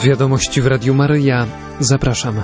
Wiadomości w Radiu Maryja. Zapraszam.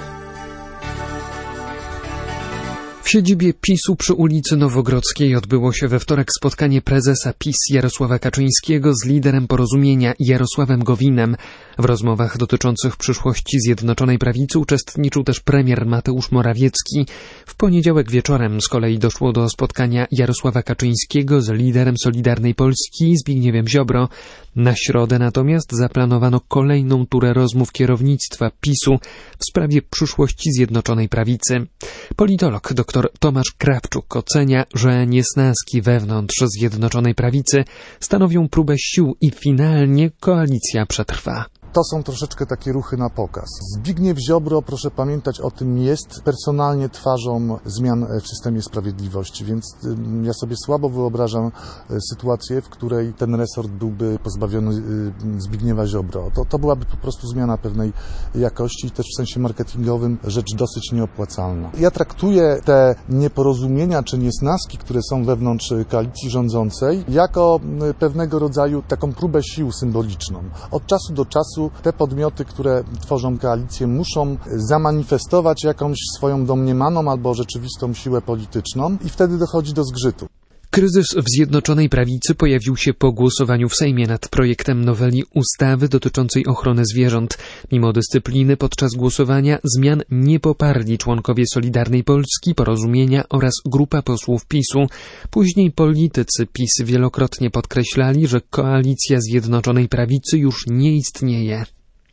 W siedzibie PiS-u przy ulicy Nowogrodzkiej odbyło się we wtorek spotkanie prezesa PiS Jarosława Kaczyńskiego z liderem Porozumienia Jarosławem Gowinem. W rozmowach dotyczących przyszłości Zjednoczonej Prawicy uczestniczył też premier Mateusz Morawiecki. W poniedziałek wieczorem z kolei doszło do spotkania Jarosława Kaczyńskiego z liderem Solidarnej Polski Zbigniewem Ziobro. Na środę natomiast zaplanowano kolejną turę rozmów kierownictwa PiS-u w sprawie przyszłości Zjednoczonej Prawicy. Politolog dr Tomasz Krawczuk ocenia, że niesnaski wewnątrz Zjednoczonej Prawicy stanowią próbę sił i finalnie koalicja przetrwa. To są troszeczkę takie ruchy na pokaz. Zbigniew Ziobro, proszę pamiętać o tym, jest personalnie twarzą zmian w systemie sprawiedliwości, więc ja sobie słabo wyobrażam sytuację, w której ten resort byłby pozbawiony Zbigniewa Ziobro. To byłaby po prostu zmiana pewnej jakości i też w sensie marketingowym rzecz dosyć nieopłacalna. Ja traktuję te nieporozumienia czy niesnaski, które są wewnątrz koalicji rządzącej, jako pewnego rodzaju taką próbę sił symboliczną. Od czasu do czasu te podmioty, które tworzą koalicję, muszą zamanifestować jakąś swoją domniemaną albo rzeczywistą siłę polityczną i wtedy dochodzi do zgrzytu. Kryzys w Zjednoczonej Prawicy pojawił się po głosowaniu w Sejmie nad projektem noweli ustawy dotyczącej ochrony zwierząt. Mimo dyscypliny podczas głosowania zmian nie poparli członkowie Solidarnej Polski, Porozumienia oraz grupa posłów PiS-u. Później politycy PiS wielokrotnie podkreślali, że koalicja Zjednoczonej Prawicy już nie istnieje.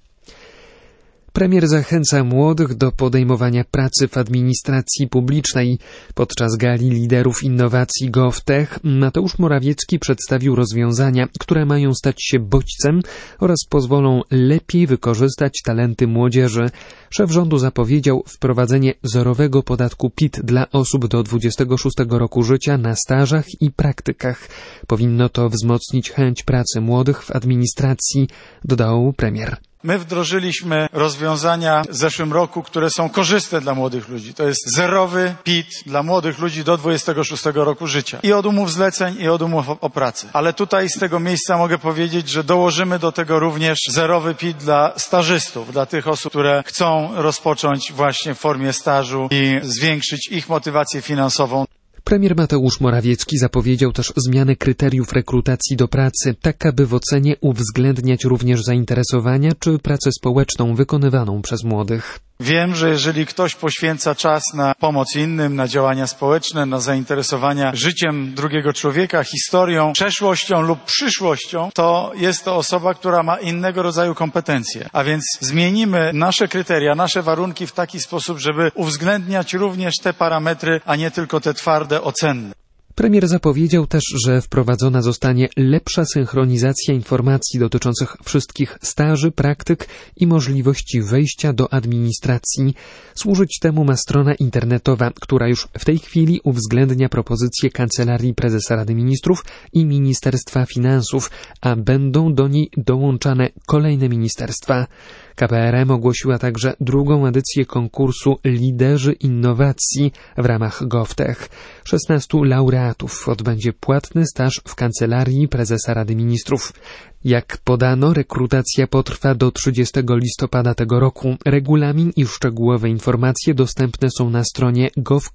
Premier zachęca młodych do podejmowania pracy w administracji publicznej. Podczas gali liderów innowacji GovTech Mateusz Morawiecki przedstawił rozwiązania, które mają stać się bodźcem oraz pozwolą lepiej wykorzystać talenty młodzieży. Szef rządu zapowiedział wprowadzenie zerowego podatku PIT dla osób do 26 roku życia na stażach i praktykach. Powinno to wzmocnić chęć pracy młodych w administracji, dodał premier. My wdrożyliśmy rozwiązania w zeszłym roku, które są korzystne dla młodych ludzi. To jest zerowy PIT dla młodych ludzi do 26 roku życia. I od umów zleceń, i od umów o pracę. Ale tutaj z tego miejsca mogę powiedzieć, że dołożymy do tego również zerowy PIT dla stażystów, dla tych osób, które chcą rozpocząć właśnie w formie stażu i zwiększyć ich motywację finansową. Premier Mateusz Morawiecki zapowiedział też zmianę kryteriów rekrutacji do pracy, tak aby w ocenie uwzględniać również zainteresowania czy pracę społeczną wykonywaną przez młodych. Wiem, że jeżeli ktoś poświęca czas na pomoc innym, na działania społeczne, na zainteresowania życiem drugiego człowieka, historią, przeszłością lub przyszłością, to jest to osoba, która ma innego rodzaju kompetencje. A więc zmienimy nasze kryteria, nasze warunki w taki sposób, żeby uwzględniać również te parametry, a nie tylko te twarde, ocenne. Premier zapowiedział też, że wprowadzona zostanie lepsza synchronizacja informacji dotyczących wszystkich staży, praktyk i możliwości wejścia do administracji. Służyć temu ma strona internetowa, która już w tej chwili uwzględnia propozycje Kancelarii Prezesa Rady Ministrów i Ministerstwa Finansów, a będą do niej dołączane kolejne ministerstwa. KPRM ogłosiła także drugą edycję konkursu Liderzy Innowacji w ramach GovTech. 16 laureatów odbędzie płatny staż w Kancelarii Prezesa Rady Ministrów. Jak podano, rekrutacja potrwa do 30 listopada tego roku. Regulamin i szczegółowe informacje dostępne są na stronie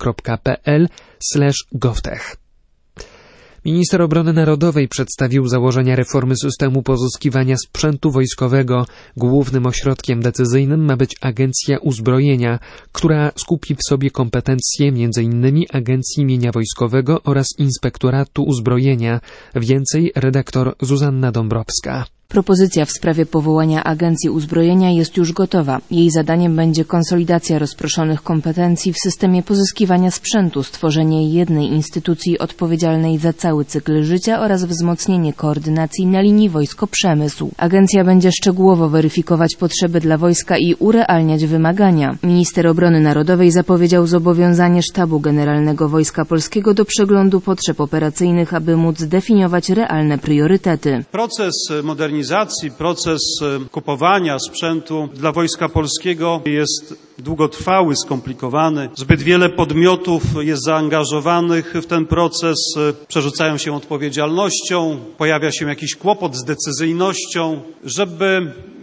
gov.pl/govtech. Minister Obrony Narodowej przedstawił założenia reformy systemu pozyskiwania sprzętu wojskowego. Głównym ośrodkiem decyzyjnym ma być Agencja Uzbrojenia, która skupi w sobie kompetencje m.in. Agencji Mienia Wojskowego oraz Inspektoratu Uzbrojenia. Więcej redaktor Zuzanna Dąbrowska. Propozycja w sprawie powołania Agencji Uzbrojenia jest już gotowa. Jej zadaniem będzie konsolidacja rozproszonych kompetencji w systemie pozyskiwania sprzętu, stworzenie jednej instytucji odpowiedzialnej za cały cykl życia oraz wzmocnienie koordynacji na linii wojsko-przemysł. Agencja będzie szczegółowo weryfikować potrzeby dla wojska i urealniać wymagania. Minister Obrony Narodowej zapowiedział zobowiązanie Sztabu Generalnego Wojska Polskiego do przeglądu potrzeb operacyjnych, aby móc zdefiniować realne priorytety. Proces modernizacji, proces kupowania sprzętu dla Wojska Polskiego jest długotrwały, skomplikowany. Zbyt wiele podmiotów jest zaangażowanych w ten proces, przerzucają się odpowiedzialnością, pojawia się jakiś kłopot z decyzyjnością. Żeby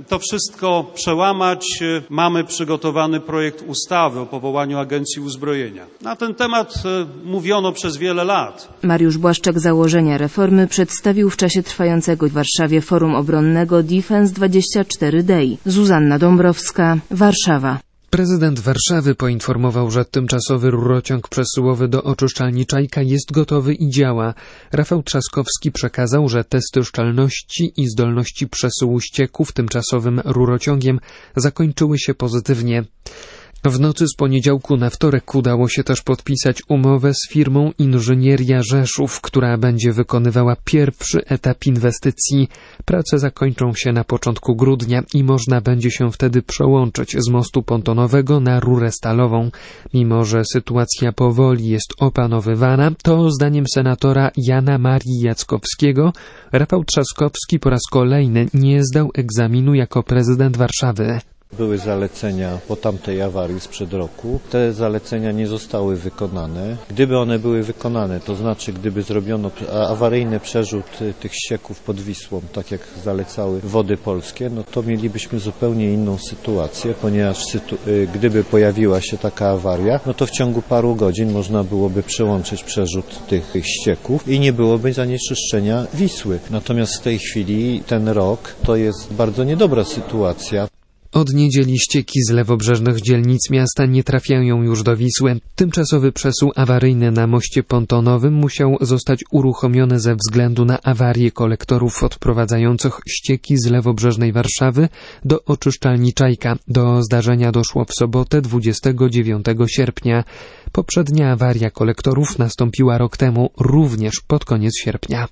to wszystko przełamać, mamy przygotowany projekt ustawy o powołaniu Agencji Uzbrojenia. Na ten temat mówiono przez wiele lat. Mariusz Błaszczak założenia reformy przedstawił w czasie trwającego w Warszawie Forum Obronnego Defense 24 Day. Zuzanna Dąbrowska, Warszawa. Prezydent Warszawy poinformował, że tymczasowy rurociąg przesyłowy do oczyszczalni Czajka jest gotowy i działa. Rafał Trzaskowski przekazał, że testy szczelności i zdolności przesyłu ścieków tymczasowym rurociągiem zakończyły się pozytywnie. W nocy z poniedziałku na wtorek udało się też podpisać umowę z firmą Inżynieria Rzeszów, która będzie wykonywała pierwszy etap inwestycji. Prace zakończą się na początku grudnia i można będzie się wtedy przełączyć z mostu pontonowego na rurę stalową. Mimo że sytuacja powoli jest opanowywana, to zdaniem senatora Jana Marii Jackowskiego Rafał Trzaskowski po raz kolejny nie zdał egzaminu jako prezydent Warszawy. Były zalecenia po tamtej awarii sprzed roku. Te zalecenia nie zostały wykonane. Gdyby one były wykonane, to znaczy gdyby zrobiono awaryjny przerzut tych ścieków pod Wisłą, tak jak zalecały Wody Polskie, no to mielibyśmy zupełnie inną sytuację, ponieważ gdyby pojawiła się taka awaria, no to w ciągu paru godzin można byłoby przełączyć przerzut tych ścieków i nie byłoby zanieczyszczenia Wisły. Natomiast w tej chwili ten rok to jest bardzo niedobra sytuacja. Od niedzieli ścieki z lewobrzeżnych dzielnic miasta nie trafiają już do Wisły. Tymczasowy przesył awaryjny na moście pontonowym musiał zostać uruchomiony ze względu na awarię kolektorów odprowadzających ścieki z lewobrzeżnej Warszawy do oczyszczalni Czajka. Do zdarzenia doszło w sobotę 29 sierpnia. Poprzednia awaria kolektorów nastąpiła rok temu, również pod koniec sierpnia.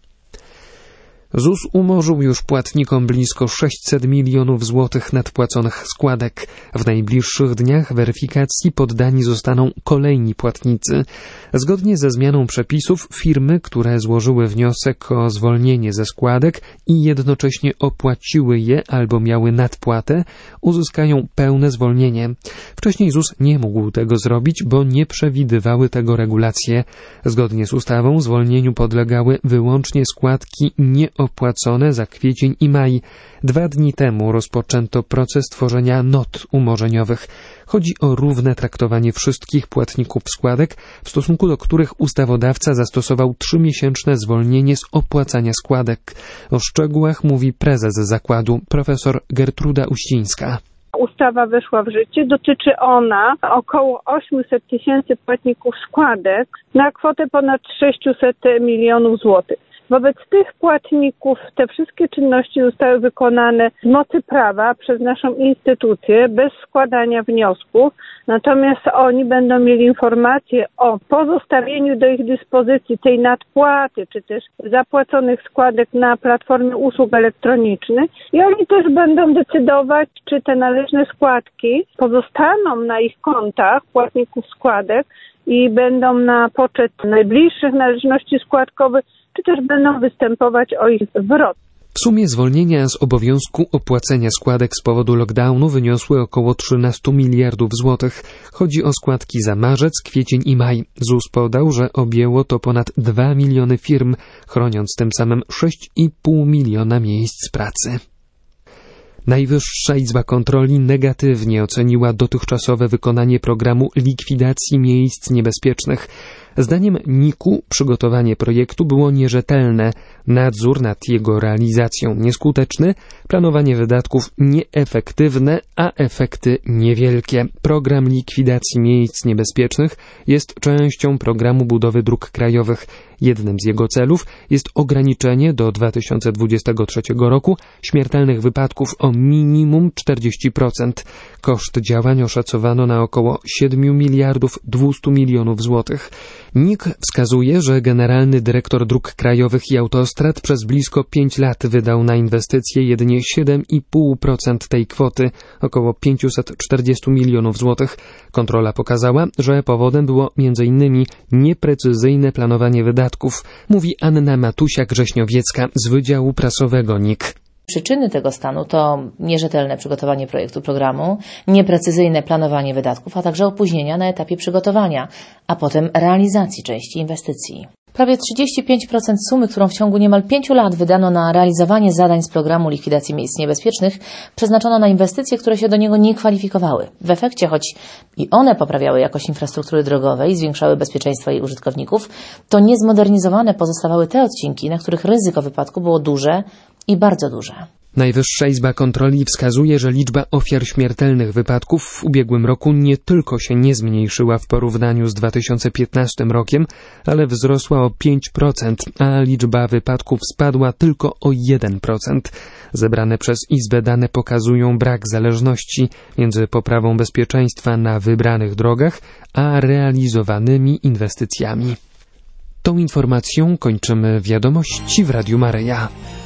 ZUS umorzył już płatnikom blisko 600 milionów złotych nadpłaconych składek. W najbliższych dniach weryfikacji poddani zostaną kolejni płatnicy. Zgodnie ze zmianą przepisów firmy, które złożyły wniosek o zwolnienie ze składek i jednocześnie opłaciły je albo miały nadpłatę, uzyskają pełne zwolnienie. Wcześniej ZUS nie mógł tego zrobić, bo nie przewidywały tego regulacje. Zgodnie z ustawą zwolnieniu podlegały wyłącznie składki nieopłacone za kwiecień i maj. 2 dni temu rozpoczęto proces tworzenia not umorzeniowych. Chodzi o równe traktowanie wszystkich płatników składek, w stosunku do których ustawodawca zastosował 3-miesięczne zwolnienie z opłacania składek. O szczegółach mówi prezes zakładu, profesor Gertruda Uścińska. Ustawa weszła w życie. Dotyczy ona około 800 000 płatników składek na kwotę ponad 600 milionów złotych. Wobec tych płatników te wszystkie czynności zostały wykonane z mocy prawa przez naszą instytucję bez składania wniosków, natomiast oni będą mieli informację o pozostawieniu do ich dyspozycji tej nadpłaty, czy też zapłaconych składek na platformie usług elektronicznych i oni też będą decydować, czy te należne składki pozostaną na ich kontach płatników składek i będą na poczet najbliższych należności składkowych, czy też będą występować o ich zwrot. W sumie zwolnienia z obowiązku opłacenia składek z powodu lockdownu wyniosły około 13 miliardów złotych. Chodzi o składki za marzec, kwiecień i maj. ZUS podał, że objęło to ponad 2 miliony firm, chroniąc tym samym 6,5 miliona miejsc pracy. Najwyższa Izba Kontroli negatywnie oceniła dotychczasowe wykonanie programu likwidacji miejsc niebezpiecznych. Zdaniem NIK-u przygotowanie projektu było nierzetelne, nadzór nad jego realizacją nieskuteczny, planowanie wydatków nieefektywne, a efekty niewielkie. Program likwidacji miejsc niebezpiecznych jest częścią programu budowy dróg krajowych. Jednym z jego celów jest ograniczenie do 2023 roku śmiertelnych wypadków o minimum 40%. Koszt działań oszacowano na około 7 miliardów 200 milionów złotych. NIK wskazuje, że generalny dyrektor dróg krajowych i autostrad przez blisko 5 lat wydał na inwestycje jedynie 7,5% tej kwoty, około 540 milionów złotych. Kontrola pokazała, że powodem było m.in. nieprecyzyjne planowanie wydatków, mówi Anna Matusiak-Grześniowiecka z Wydziału Prasowego NIK. Przyczyny tego stanu to nierzetelne przygotowanie projektu programu, nieprecyzyjne planowanie wydatków, a także opóźnienia na etapie przygotowania, a potem realizacji części inwestycji. Prawie 35% sumy, którą w ciągu niemal 5 lat wydano na realizowanie zadań z programu likwidacji miejsc niebezpiecznych, przeznaczono na inwestycje, które się do niego nie kwalifikowały. W efekcie, choć i one poprawiały jakość infrastruktury drogowej i zwiększały bezpieczeństwo jej użytkowników, to niezmodernizowane pozostawały te odcinki, na których ryzyko wypadku było duże i bardzo duże. Najwyższa Izba Kontroli wskazuje, że liczba ofiar śmiertelnych wypadków w ubiegłym roku nie tylko się nie zmniejszyła w porównaniu z 2015 rokiem, ale wzrosła o 5%, a liczba wypadków spadła tylko o 1%. Zebrane przez Izbę dane pokazują brak zależności między poprawą bezpieczeństwa na wybranych drogach, a realizowanymi inwestycjami. Tą informacją kończymy wiadomości w Radiu Maryja.